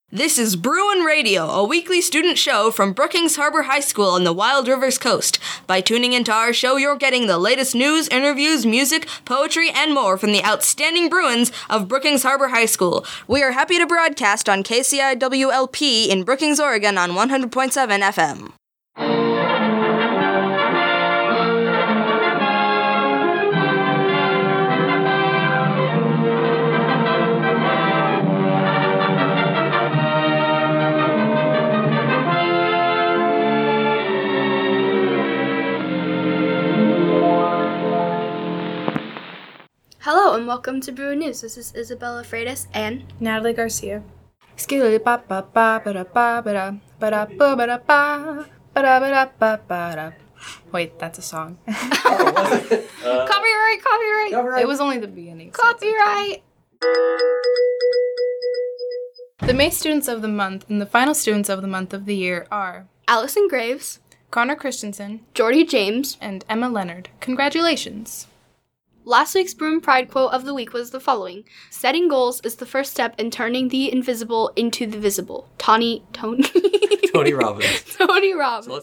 This is Bruin Radio, a weekly student show from Brookings Harbor High School on the Wild Rivers Coast. By tuning into our show, you're getting the latest news, interviews, music, poetry, and more from the outstanding Bruins of Brookings Harbor High School. We are happy to broadcast on KCIWLP in Brookings, Oregon on 100.7 FM. Hello and welcome to Bruin News. This is Isabella Freitas and Natalie Garcia. Wait, that's a song. Copyright. It was only the beginning. Copyright! The May students of the month and the final students of the month of the year are Allison Graves, Connor Christensen, Jordy James, and Emma Leonard. Congratulations. Last week's Bruin Pride quote of the week was the following: "Setting goals is the first step in turning the invisible into the visible." Tony Robbins. Tony Robbins.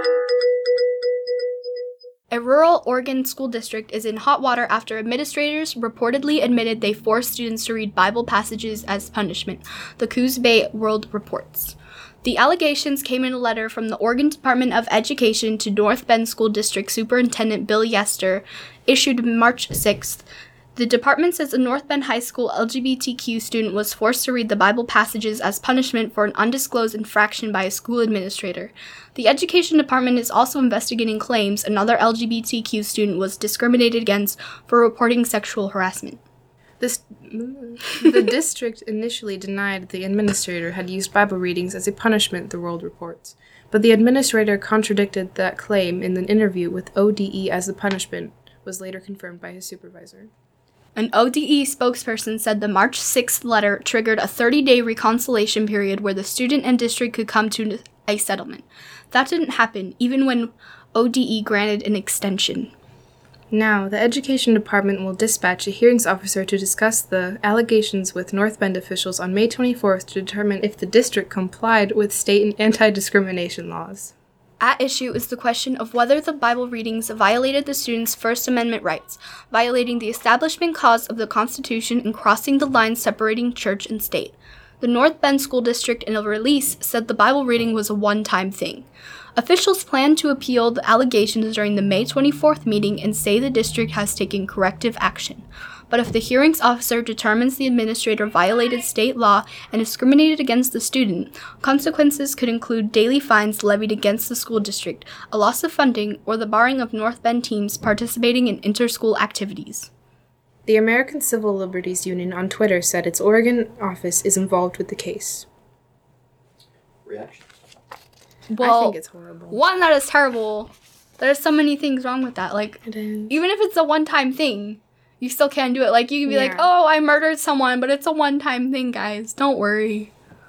A rural Oregon school district is in hot water after administrators reportedly admitted they forced students to read Bible passages as punishment, the Coos Bay World reports. The allegations came in a letter from the Oregon Department of Education to North Bend School District Superintendent Bill Yester, issued March 6th. The department says a North Bend High School LGBTQ student was forced to read the Bible passages as punishment for an undisclosed infraction by a school administrator. The Education Department is also investigating claims another LGBTQ student was discriminated against for reporting sexual harassment. The district initially denied the administrator had used Bible readings as a punishment, the World reports. But the administrator contradicted that claim in an interview with ODE as the punishment was later confirmed by his supervisor. An ODE spokesperson said the March 6th letter triggered a 30-day reconciliation period where the student and district could come to a settlement. That didn't happen, even when ODE granted an extension. Now, the Education Department will dispatch a hearings officer to discuss the allegations with North Bend officials on May 24th to determine if the district complied with state and anti-discrimination laws. At issue is the question of whether the Bible readings violated the students' First Amendment rights, violating the establishment clause of the Constitution and crossing the line separating church and state. The North Bend School District, in a release, said the Bible reading was a one-time thing. Officials plan to appeal the allegations during the May 24th meeting and say the district has taken corrective action. But if the hearings officer determines the administrator violated state law and discriminated against the student, consequences could include daily fines levied against the school district, a loss of funding, or the barring of North Bend teams participating in inter-school activities. The American Civil Liberties Union on Twitter said its Oregon office is involved with the case. Reaction? Well, I think it's horrible. One, that is terrible. There's so many things wrong with that. Like, It is. even if it's a one-time thing, you still can't do it. Like, you can be like, Yeah. oh, I murdered someone, but it's a one-time thing, guys. Don't worry.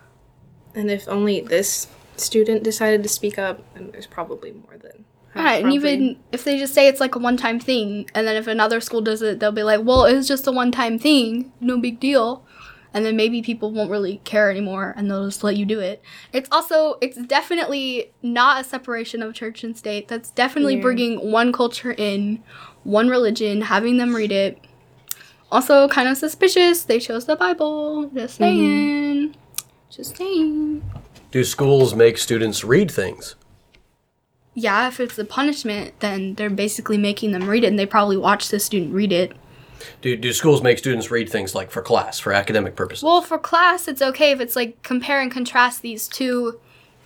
And if only this student decided to speak up, then there's probably more than. Right, and even if they just say it's like a one-time thing, and then if another school does it, they'll be like, well, it was just a one-time thing, no big deal. And then maybe people won't really care anymore, and they'll just let you do it. It's definitely not a separation of church and state. That's definitely bringing one culture in, one religion, having them read it. Also, kind of suspicious. They chose the Bible. Just saying. Just saying. Do schools make students read things? Yeah, if it's a punishment, then they're basically making them read it, and they probably watch the student read it. Do schools make students read things like for class, for academic purposes? Well, for class, it's okay if it's like compare and contrast these two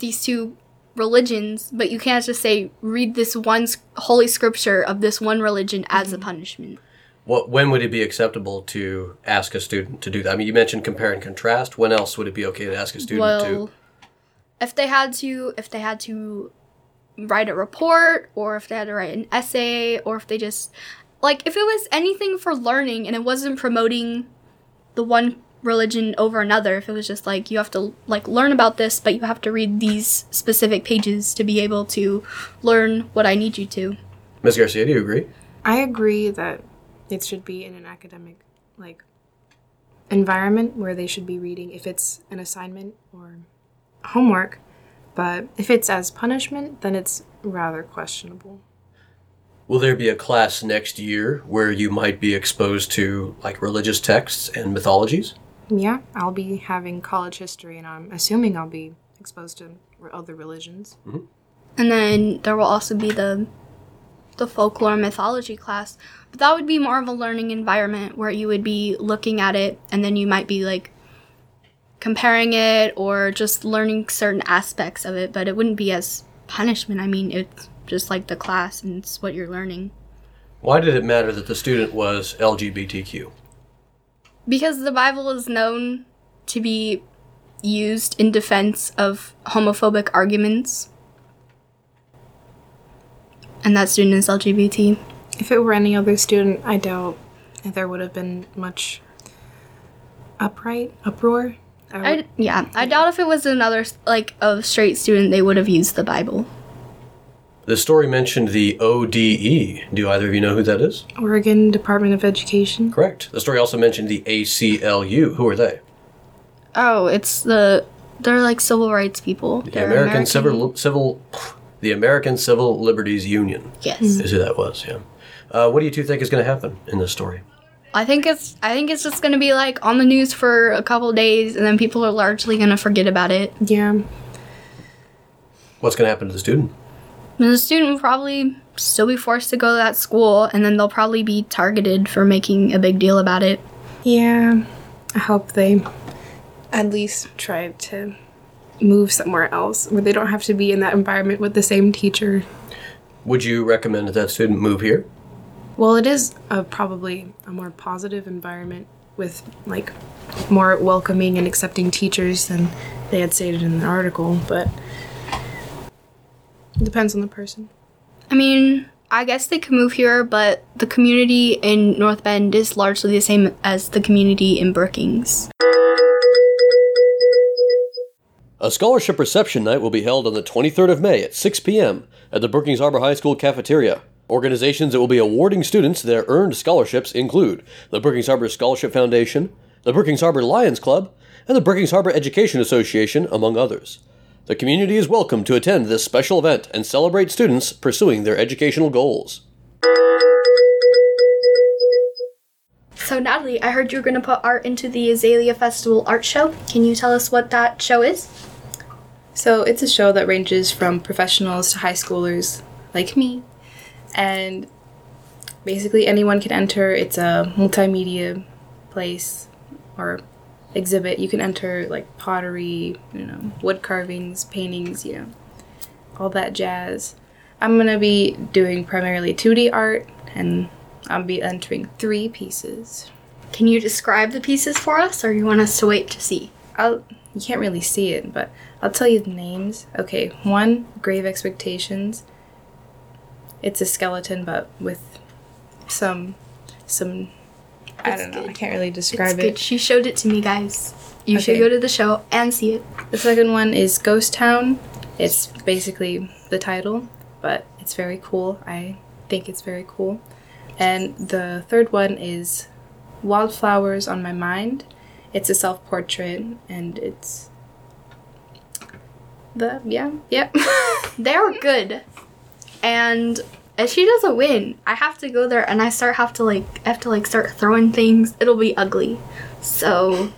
religions, but you can't just say read this one holy scripture of this one religion as a punishment. When would it be acceptable to ask a student to do that? I mean, you mentioned compare and contrast. When else would it be okay to ask a student to? If they had to write a report, or if they had to write an essay, or if they just like if it was anything for learning and it wasn't promoting the one religion over another, if it was just like you have to like learn about this, but you have to read these specific pages to be able to learn what I need you to. Ms. Garcia, do you agree? I agree that it should be in an academic, like, environment where they should be reading if it's an assignment or homework. But if it's as punishment, then it's rather questionable. Will there be a class next year where you might be exposed to like religious texts and mythologies? Yeah, I'll be having college history, and I'm assuming I'll be exposed to other religions. Mm-hmm. And then there will also be the folklore and mythology class. But that would be more of a learning environment where you would be looking at it and then you might be like comparing it or just learning certain aspects of it, but it wouldn't be as punishment. I mean, it's just like the class and it's what you're learning. Why did it matter that the student was LGBTQ? Because the Bible is known to be used in defense of homophobic arguments. And that student is LGBT. If it were any other student, I doubt there would have been much uproar. I doubt if it was another, like, a straight student, they would have used the Bible. The story mentioned the ODE. Do either of you know who that is? Oregon Department of Education. Correct. The story also mentioned the ACLU. Who are they? Oh, they're like civil rights people. The American Civil Liberties Union. Yes. Is who that was, yeah. What do you two think is going to happen in this story? I think it's just going to be like on the news for a couple of days and then people are largely going to forget about it. Yeah. What's going to happen to the student? And the student will probably still be forced to go to that school and then they'll probably be targeted for making a big deal about it. Yeah. I hope they at least try to move somewhere else where they don't have to be in that environment with the same teacher. Would you recommend that student move here? Well, it is probably a more positive environment with, like, more welcoming and accepting teachers than they had stated in the article, but it depends on the person. I mean, I guess they could move here, but the community in North Bend is largely the same as the community in Brookings. A scholarship reception night will be held on the 23rd of May at 6 p.m. at the Brookings Harbor High School cafeteria. Organizations that will be awarding students their earned scholarships include the Brookings Harbor Scholarship Foundation, the Brookings Harbor Lions Club, and the Brookings Harbor Education Association, among others. The community is welcome to attend this special event and celebrate students pursuing their educational goals. So, Natalie, I heard you were going to put art into the Azalea Festival art show. Can you tell us what that show is? So, it's a show that ranges from professionals to high schoolers like me. And basically anyone can enter. It's a multimedia place or exhibit. You can enter like pottery, wood carvings, paintings, all that jazz. I'm going to be doing primarily 2D art, and I'll be entering 3 pieces. Can you describe the pieces for us, or you want us to wait to see? You can't really see it, but I'll tell you the names. Okay, 1, Grave Expectations. It's a skeleton, but with some I don't know. I can't really describe it. It's good. She showed it to me, guys. You should go to the show and see it. The second one is Ghost Town. It's basically the title, but it's very cool. I think it's very cool. And the third one is Wildflowers on My Mind. It's a self-portrait, and it's They're good. And if she doesn't win, I have to go there and I have to start throwing things. It'll be ugly. So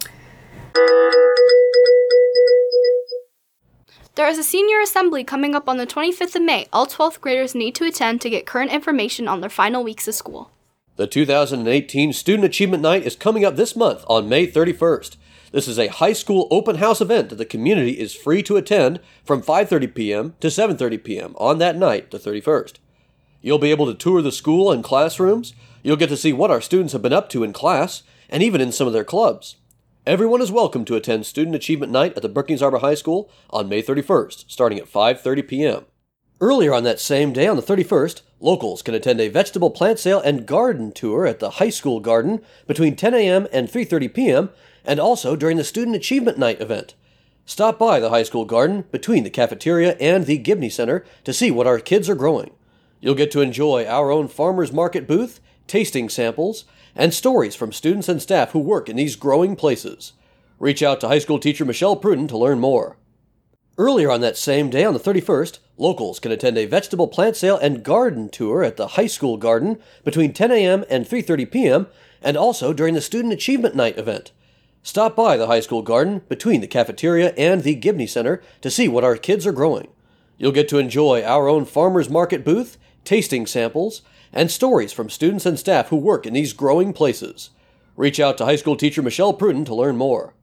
there is a senior assembly coming up on the 25th of May. All 12th graders need to attend to get current information on their final weeks of school. The 2018 Student Achievement Night is coming up this month on May 31st. This is a high school open house event that the community is free to attend from 5:30 p.m. to 7:30 p.m. on that night, the 31st. You'll be able to tour the school and classrooms. You'll get to see what our students have been up to in class, and even in some of their clubs. Everyone is welcome to attend Student Achievement Night at the Brookings Harbor High School on May 31st, starting at 5:30 p.m. Earlier on that same day, on the 31st, locals can attend a vegetable plant sale and garden tour at the high school garden between 10 a.m. and 3:30 p.m., and also during the Student Achievement Night event. Stop by the high school garden between the cafeteria and the Gibney Center to see what our kids are growing. You'll get to enjoy our own farmers market booth, tasting samples, and stories from students and staff who work in these growing places. Reach out to high school teacher Michelle Pruden to learn more. Earlier on that same day, on the 31st, locals can attend a vegetable plant sale and garden tour at the high school garden between 10 a.m. and 3:30 p.m., and also during the Student Achievement Night event. Stop by the high school garden between the cafeteria and the Gibney Center to see what our kids are growing. You'll get to enjoy our own farmers market booth, tasting samples, and stories from students and staff who work in these growing places. Reach out to high school teacher Michelle Pruden to learn more.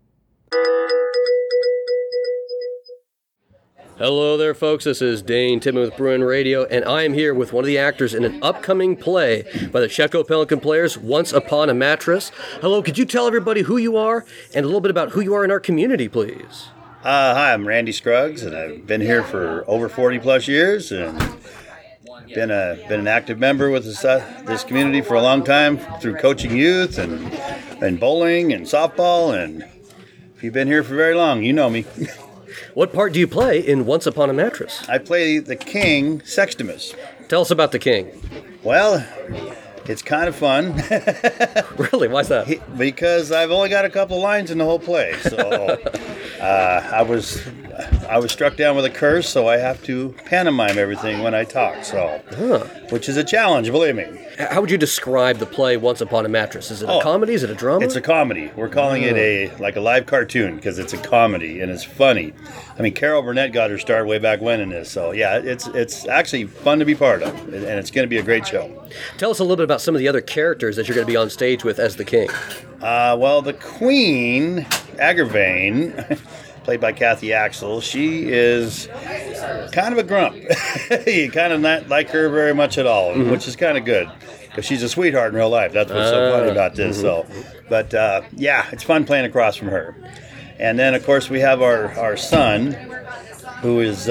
Hello there, folks. This is Dane Tippman with Bruin Radio, and I am here with one of the actors in an upcoming play by the Chetco Pelican Players, Once Upon a Mattress. Hello, could you tell everybody who you are and a little bit about who you are in our community, please? Hi, I'm Randy Scruggs, and I've been here for over 40 plus years, and been an active member with this community for a long time through coaching youth and bowling and softball. And if you've been here for very long, you know me. What part do you play in Once Upon a Mattress? I play the King, Sextimus. Tell us about the King. Well, it's kind of fun. Really? Why's that? Because I've only got a couple of lines in the whole play. So I was struck down with a curse, so I have to pantomime everything when I talk. So, which is a challenge, believe me. How would you describe the play Once Upon a Mattress? Is it a comedy? Is it a drama? It's a comedy. We're calling it a live cartoon because it's a comedy and it's funny. I mean, Carol Burnett got her start way back when in this. So yeah, it's actually fun to be part of, and it's going to be a great show. Tell us a little bit about some of the other characters that you're going to be on stage with as the King. Well, the Queen, Agravain, played by Kathy Axel, she is kind of a grump. You kind of not like her very much at all, which is kind of good, because she's a sweetheart in real life. That's what's so funny about this. So, but yeah, it's fun playing across from her. And then, of course, we have our son, who is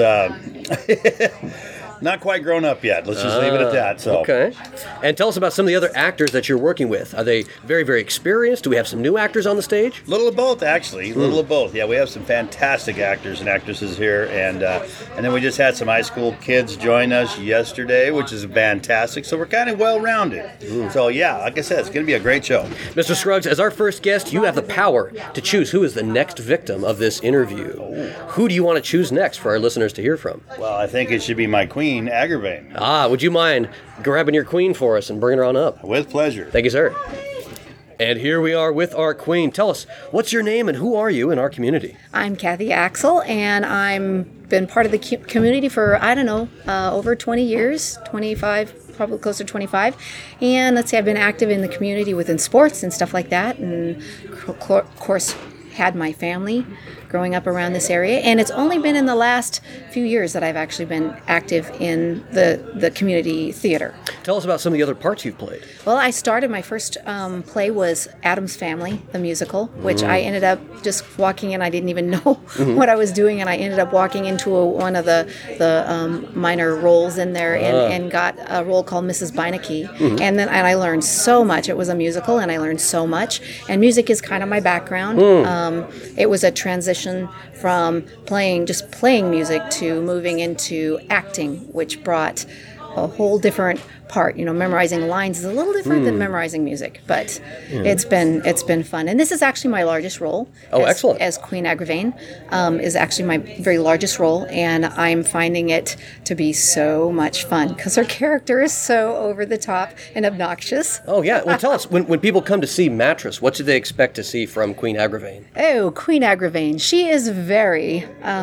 not quite grown up yet. Let's just leave it at that. So. Okay. And tell us about some of the other actors that you're working with. Are they very, very experienced? Do we have some new actors on the stage? Little of both, actually. Little of both. Yeah, we have some fantastic actors and actresses here. And then we just had some high school kids join us yesterday, which is fantastic. So we're kind of well-rounded. So, yeah, like I said, it's going to be a great show. Mr. Scruggs, as our first guest, you have the power to choose who is the next victim of this interview. Who do you want to choose next for our listeners to hear from? Well, I think it should be my queen, Agravain. Would you mind grabbing your queen for us and bringing her on up? With pleasure. Thank you, sir. And here we are with our queen. Tell us, what's your name and who are you in our community? I'm Kathy Axel, and I've been part of the community for, over 20 years, 25, probably close to 25. And let's say I've been active in the community within sports and stuff like that, and of course had my family growing up around this area, and it's only been in the last few years that I've actually been active in the community theater. Tell us about some of the other parts you've played. Well, I started, my first play was Addams Family, the musical, which I ended up just walking in. I didn't even know what I was doing, and I ended up walking into one of the minor roles in there and got a role called Mrs. Beinecke. And I learned so much. It was a musical, and I learned so much. And music is kind of my background. It was a transition from playing music to moving into acting, which brought a whole different part. Memorizing lines is a little different than memorizing music, but it's been fun. And this is actually my largest role. Excellent. As Queen Agravain is actually my very largest role, and I'm finding it to be so much fun because her character is so over the top and obnoxious. Oh yeah. Well, tell us, when people come to see Mattress, what should they expect to see from Queen Agravain? Oh, Queen Agravain, she's very,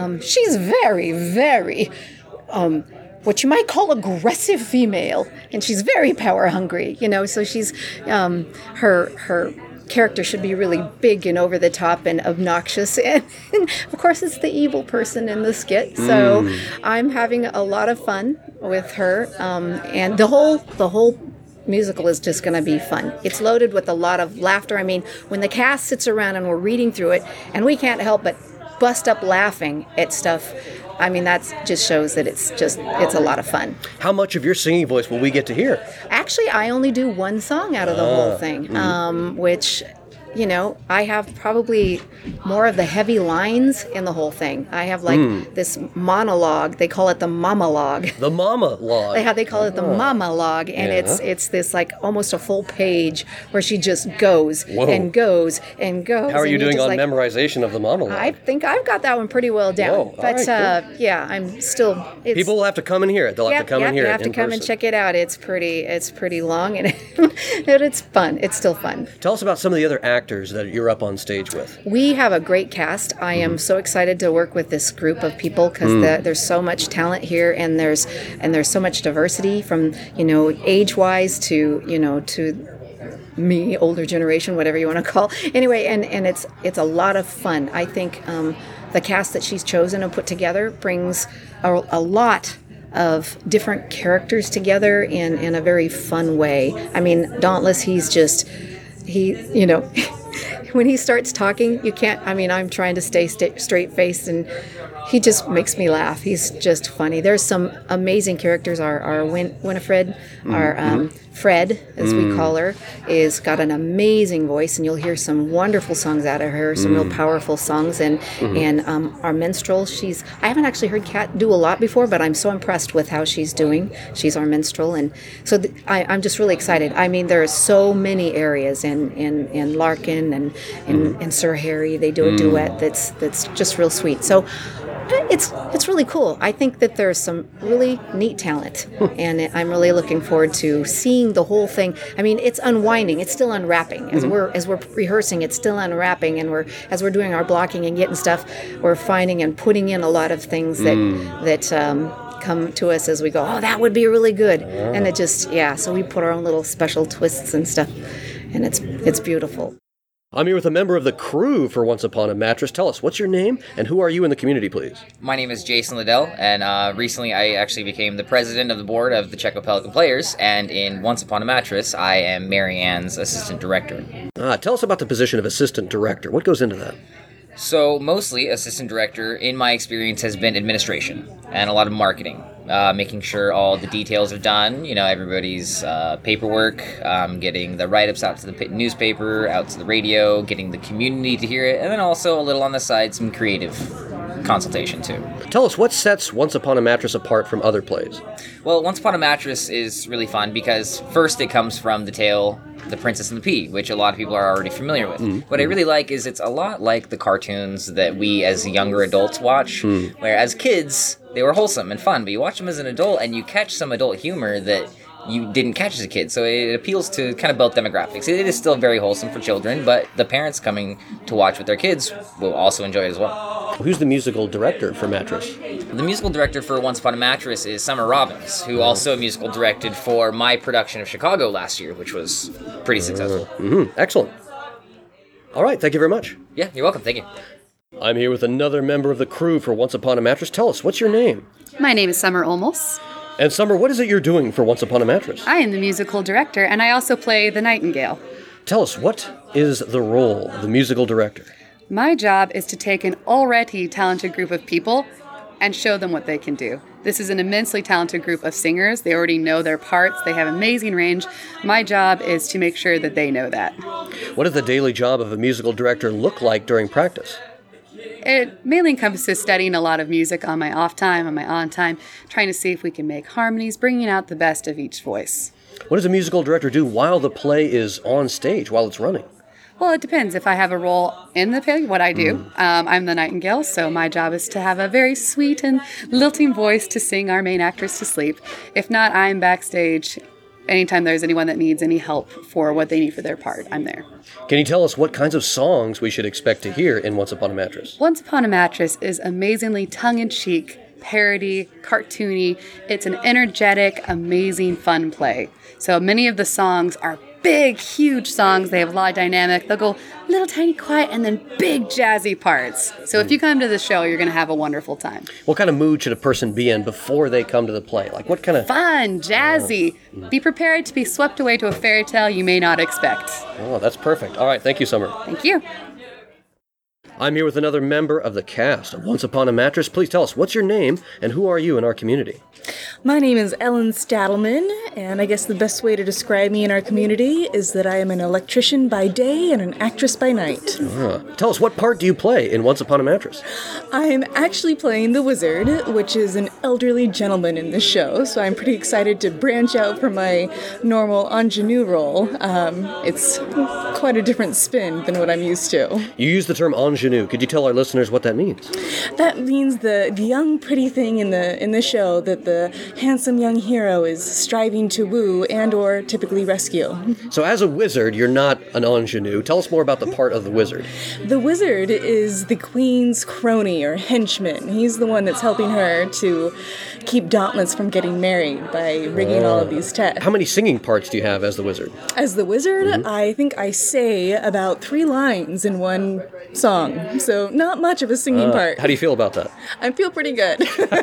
very what you might call aggressive female, and she's very power hungry, so she's her character should be really big and over the top and obnoxious, and of course it's the evil person in the skit, so I'm having a lot of fun with her, and the whole musical is just going to be fun. It's loaded with a lot of laughter. I mean, when the cast sits around and we're reading through it, and we can't help but bust up laughing at stuff, I mean, that just shows that it's a lot of fun. How much of your singing voice will we get to hear? Actually, I only do one song out of the whole thing, which you know, I have probably more of the heavy lines in the whole thing. I have like this monologue. They call it the mama-log. The mama log. They call it the mama log, and it's this like almost a full page where she just goes and goes and goes. How are you doing on like, memorization of the monologue? I think I've got that one pretty well down. Whoa, but right, cool. yeah, I'm still. People will have to come and hear it. They'll have to come and hear it. You have to come and check it out. It's pretty long, and it's fun. It's still fun. Tell us about some of the other actors that you're up on stage with. We have a great cast. I am so excited to work with this group of people because there's so much talent here, and there's so much diversity from, you know, age-wise to, you know, to me, older generation, whatever you want to call. Anyway, and it's a lot of fun. I think the cast that she's chosen and put together brings a lot of different characters together in a very fun way. I mean, Dauntless, you know, when he starts talking, you can't, I mean, I'm trying to stay straight-faced, and he just makes me laugh. He's just funny. There's some amazing characters. Our Winifred, our Fred, as we call her, is got an amazing voice, and you'll hear some wonderful songs out of her, some real powerful songs. And our minstrel, I haven't actually heard Kat do a lot before, but I'm so impressed with how she's doing. She's our minstrel, and so I'm just really excited. I mean, there are so many areas in Larkin and Sir Harry. They do a duet that's just real sweet. So it's really cool. I think that there's some really neat talent, and I'm really looking forward to seeing the whole thing. I mean, it's unwinding. It's still unwrapping. As we're rehearsing, it's still unwrapping, and as we're doing our blocking and getting stuff, we're finding and putting in a lot of things that come to us as we go, oh, that would be really good. And it just, so we put our own little special twists and stuff, and it's beautiful. I'm here with a member of the crew for Once Upon a Mattress. Tell us, what's your name, and who are you in the community, please? My name is Jason Liddell, and recently I actually became the president of the board of the Czech Pelican Players, and in Once Upon a Mattress, I am Mary Ann's assistant director. Tell us about the position of assistant director. What goes into that? So, mostly, assistant director, in my experience, has been administration and a lot of marketing. Making sure all the details are done, you know, everybody's paperwork, getting the write-ups out to the newspaper, out to the radio, getting the community to hear it, and then also a little on the side, some creative consultation too. Tell us, what sets Once Upon a Mattress apart from other plays? Well, Once Upon a Mattress is really fun because first it comes from the tale The Princess and the Pea, which a lot of people are already familiar with. What I really like is it's a lot like the cartoons that we as younger adults watch, where as kids, they were wholesome and fun, but you watch them as an adult and you catch some adult humor that you didn't catch as a kid. So it appeals to kind of both demographics. It is still very wholesome for children, but the parents coming to watch with their kids will also enjoy it as well. Who's the musical director for Mattress? The musical director for Once Upon a Mattress is Summer Robbins, who also musical directed for my production of Chicago last year, which was pretty successful. Excellent. All right, thank you very much. Yeah, you're welcome. Thank you. I'm here with another member of the crew for Once Upon a Mattress. Tell us, what's your name? My name is Summer Olmos. And Summer, what is it you're doing for Once Upon a Mattress? I am the musical director, and I also play the Nightingale. Tell us, what is the role of the musical director? My job is to take an already talented group of people and show them what they can do. This is an immensely talented group of singers. They already know their parts. They have amazing range. My job is to make sure that they know that. What does the daily job of a musical director look like during practice? It mainly encompasses studying a lot of music on my off time, on my on time, trying to see if we can make harmonies, bringing out the best of each voice. What does a musical director do while the play is on stage, while it's running? Well, it depends. If I have a role in the play, what I do. I'm the Nightingale, so my job is to have a very sweet and lilting voice to sing our main actress to sleep. If not, I'm backstage. Anytime there's anyone that needs any help for what they need for their part, I'm there. Can you tell us what kinds of songs we should expect to hear in Once Upon a Mattress? Once Upon a Mattress is amazingly tongue-in-cheek, parody, cartoony. It's an energetic, amazing, fun play. So many of the songs are big, huge songs. They have a lot of dynamic. They'll go little tiny quiet and then big jazzy parts. So if you come to the show, you're going to have a wonderful time. What kind of mood should a person be in before they come to the play? Like what kind of... Fun, jazzy. Be prepared to be swept away to a fairy tale you may not expect. Oh, that's perfect. All right, thank you, Summer. Thank you. I'm here with another member of the cast of Once Upon a Mattress. Please tell us, what's your name and who are you in our community? My name is Ellen Stadelman, and I guess the best way to describe me in our community is that I am an electrician by day and an actress by night. Tell us, what part do you play in Once Upon a Mattress? I'm actually playing the Wizard, which is an elderly gentleman in the show, so I'm pretty excited to branch out from my normal ingenue role. It's quite a different spin than what I'm used to. You use the term ingenue. Could you tell our listeners what that means? That means the young pretty thing in the show that the handsome young hero is striving to woo and or typically rescue. So as a wizard, you're not an ingenue. Tell us more about the part of the wizard. The wizard is the queen's crony or henchman. He's the one that's helping her to keep Dauntless from getting married by rigging all of these tests. How many singing parts do you have as the wizard? As the wizard, I think I say about 3 lines in one song, so not much of a singing part. How do you feel about that? I feel pretty good.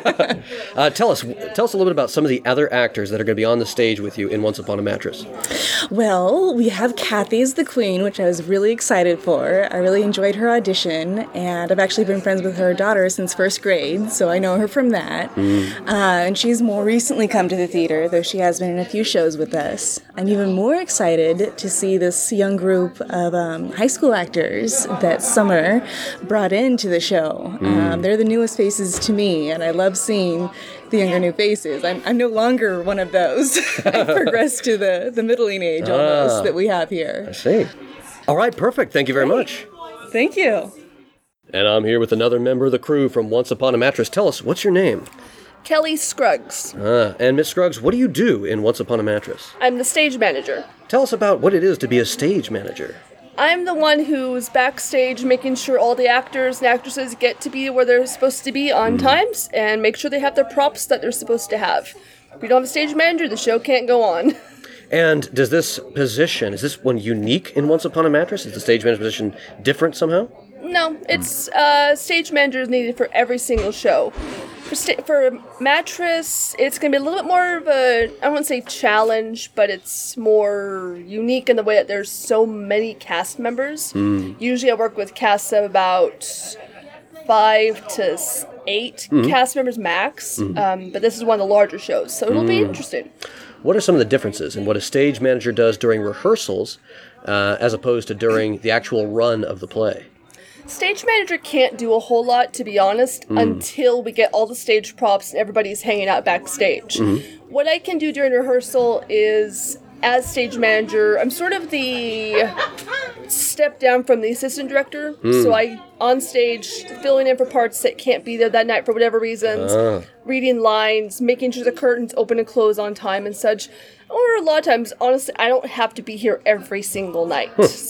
Tell us a little bit about some of the other actors that are going to be on the stage with you in Once Upon a Mattress. Well, we have Kathy as the queen, which I was really excited for. I really enjoyed her audition, and I've actually been friends with her daughter since 1st grade, so I know her from that. And she's more recently come to the theater, though she has been in a few shows with us. I'm even more excited to see this young group of high school actors that Summer brought into the show. They're the newest faces to me, and I love seeing the younger new faces. I'm no longer one of those. I've progressed to the middling age almost that we have here. I see. All right, perfect. Thank you very much. Thank you. And I'm here with another member of the crew from Once Upon a Mattress. Tell us, what's your name? Kelly Scruggs. And Miss Scruggs, what do you do in Once Upon a Mattress? I'm the stage manager. Tell us about what it is to be a stage manager. I'm the one who's backstage making sure all the actors and actresses get to be where they're supposed to be on times and make sure they have their props that they're supposed to have. If we don't have a stage manager, the show can't go on. And does this position, is this one unique in Once Upon a Mattress? Is the stage manager position different somehow? No, it's stage manager is needed for every single show. For Mattress, it's going to be a little bit more of a, I wouldn't say challenge, but it's more unique in the way that there's so many cast members. Usually I work with casts of about 5 to 8 cast members max, but this is one of the larger shows, so it'll be interesting. What are some of the differences in what a stage manager does during rehearsals as opposed to during the actual run of the play? Stage manager can't do a whole lot, to be honest, until we get all the stage props and everybody's hanging out backstage. What I can do during rehearsal is, as stage manager, I'm sort of the step down from the assistant director. So I, on stage, filling in for parts that can't be there that night for whatever reasons, reading lines, making sure the curtains open and close on time and such. Or a lot of times, honestly, I don't have to be here every single night.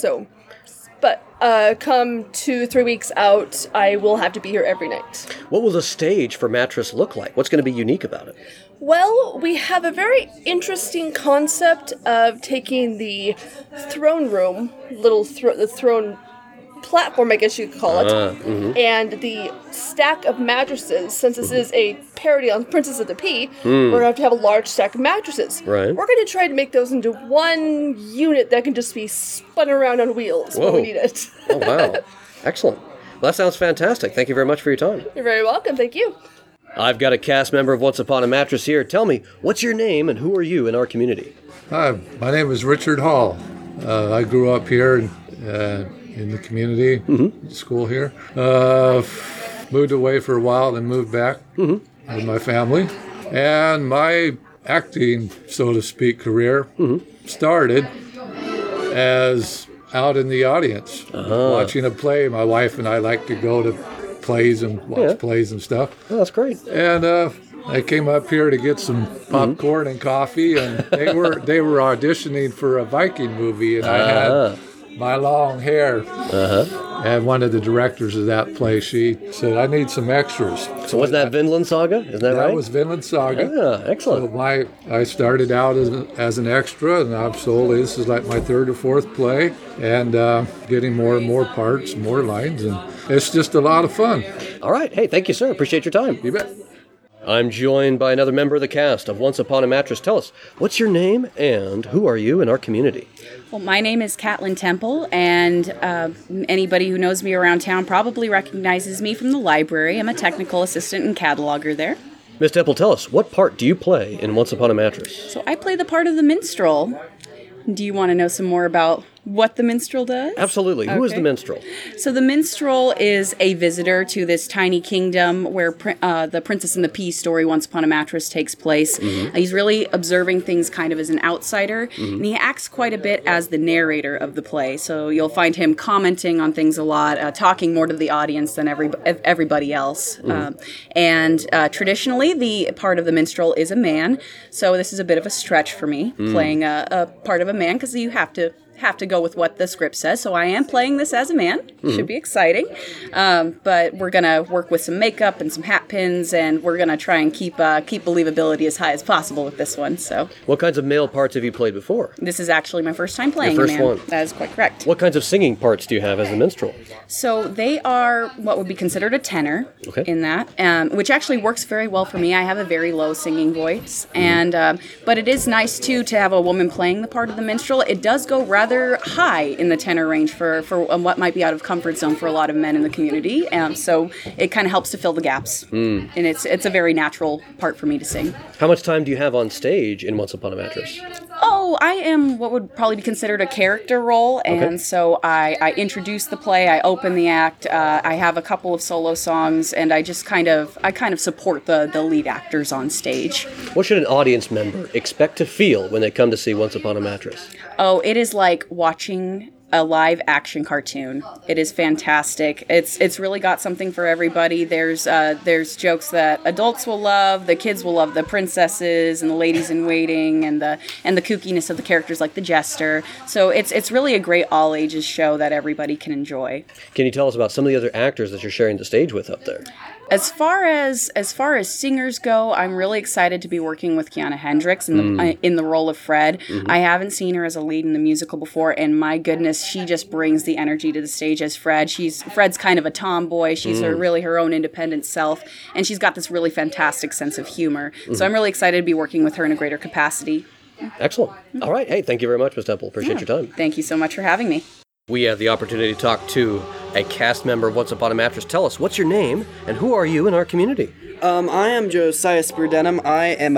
But come 2-3 weeks out, I will have to be here every night. What will the stage for Mattress look like? What's going to be unique about it? Well, we have a very interesting concept of taking the throne room, the throne platform, I guess you could call it, and the stack of mattresses. Since this is a parody on Princess of the Pea, we're going to have a large stack of mattresses. Right. We're going to try to make those into one unit that can just be spun around on wheels when we need it. Oh, wow. Excellent. Well, that sounds fantastic. Thank you very much for your time. You're very welcome. Thank you. I've got a cast member of Once Upon a Mattress here. Tell me, what's your name and who are you in our community? Hi, my name is Richard Hall. I grew up here in the community, school here. Moved away for a while, then moved back with my family. And my acting, so to speak, career started as out in the audience, watching a play. My wife and I like to go to plays and watch plays and stuff. Oh, that's great. And I came up here to get some popcorn and coffee, and they were auditioning for a Viking movie, and I had my long hair. And one of the directors of that play, she said, I need some extras. So was that Vinland Saga? Isn't that right? That was Vinland Saga. Yeah, excellent. So I started out as an extra, and I've sold, this is like my 3rd or 4th play, and getting more and more parts, more lines, and it's just a lot of fun. All right. Hey, thank you, sir. Appreciate your time. You bet. I'm joined by another member of the cast of Once Upon a Mattress. Tell us, what's your name and who are you in our community? Well, my name is Catlin Temple, and anybody who knows me around town probably recognizes me from the library. I'm a technical assistant and cataloger there. Miss Temple, tell us, what part do you play in Once Upon a Mattress? So I play the part of the minstrel. Do you want to know some more about what the minstrel does? Absolutely. Who is Okay. the minstrel? So the minstrel is a visitor to this tiny kingdom where the Princess and the Pea story, Once Upon a Mattress, takes place. He's really observing things kind of as an outsider, and he acts quite a bit as the narrator of the play. So you'll find him commenting on things a lot, talking more to the audience than everybody else. And traditionally, the part of the minstrel is a man. So this is a bit of a stretch for me, playing a part of a man, because you have to go with what the script says. So I am playing this as a man. Should be exciting. But we're going to work with some makeup and some hat pins, and we're going to try and keep believability as high as possible with this one. So What kinds of male parts have you played before? this is actually my first time playing Your first a man. one. That is quite correct. What kinds of singing parts do you have as a minstrel? So they are what would be considered a tenor in that, which actually works very well for me. I have a very low singing voice, and but it is nice too to have a woman playing the part of the minstrel. It does go rather high in the tenor range for what might be out of comfort zone for a lot of men in the community. So it kind of helps to fill the gaps, and it's a very natural part for me to sing. How much time do you have on stage in Once Upon a Mattress? Oh, I am what would probably be considered a character role, and so I introduce the play, I open the act, I have a couple of solo songs, and I kind of support the lead actors on stage. What should an audience member expect to feel when they come to see Once Upon a Mattress? Oh, it is like watching a live action cartoon. It is fantastic. It's really got something for everybody. There's jokes that adults will love, the kids will love the princesses and the ladies in waiting, and the kookiness of the characters like the jester. So it's really a great all ages show that everybody can enjoy. Can you tell us about some of the other actors that you're sharing the stage with up there? As far as singers go, I'm really excited to be working with Kiana Hendricks in the role of Fred. I haven't seen her as a lead in the musical before, and my goodness, she just brings the energy to the stage as Fred. Fred's kind of a tomboy. She's really her own independent self, and she's got this really fantastic sense of humor. So I'm really excited to be working with her in a greater capacity. Excellent. All right. Hey, thank you very much, Ms. Temple. Appreciate your time. Thank you so much for having me. We have the opportunity to talk to a cast member of Once Upon a Mattress. Tell us, what's your name, and who are you in our community? I am Josiah Spurdenham. I am a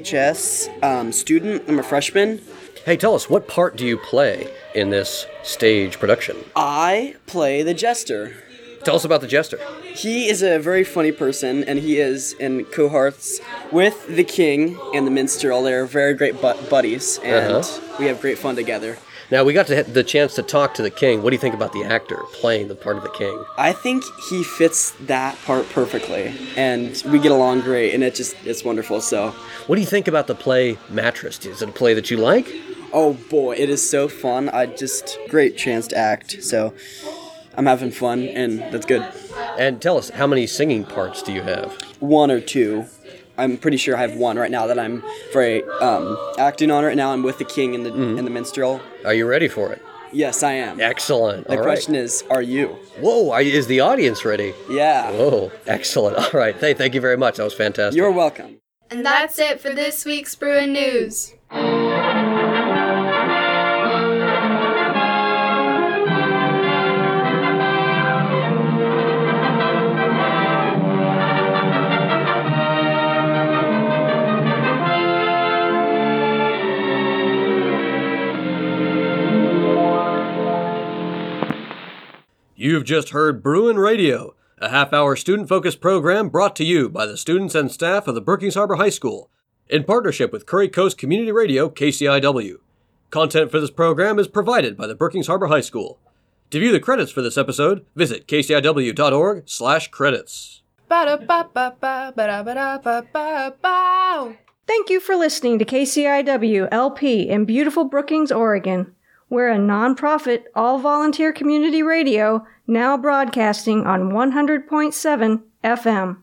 BHS student. I'm a freshman. Hey, tell us, what part do you play in this stage production? I play the Jester. Tell us about the Jester. He is a very funny person, and he is in cohorts with the King and the Minstrel. They're very great buddies, and we have great fun together. Now, we got the chance to talk to the King. What do you think about the actor playing the part of the King? I think he fits that part perfectly, and we get along great, and it's wonderful, so. What do you think about the play Mattress? Is it a play that you like? Oh boy, it is so fun. Great chance to act, so I'm having fun, and that's good. And tell us, how many singing parts do you have? 1 or 2. I'm pretty sure I have 1 right now that I'm very acting on right now. I'm with the King and the Minstrel. Are you ready for it? Yes, I am. Excellent. The question is, are you? Whoa, is the audience ready? Yeah. Whoa, excellent. All right. Hey, thank you very much. That was fantastic. You're welcome. And that's it for this week's Bruin News. You've just heard Bruin Radio, a half-hour student-focused program brought to you by the students and staff of the Brookings Harbor High School, in partnership with Curry Coast Community Radio, KCIW. Content for this program is provided by the Brookings Harbor High School. To view the credits for this episode, visit kciw.org/credits. Thank you for listening to KCIW LP in beautiful Brookings, Oregon. We're a non-profit, all-volunteer community radio now broadcasting on 100.7 FM.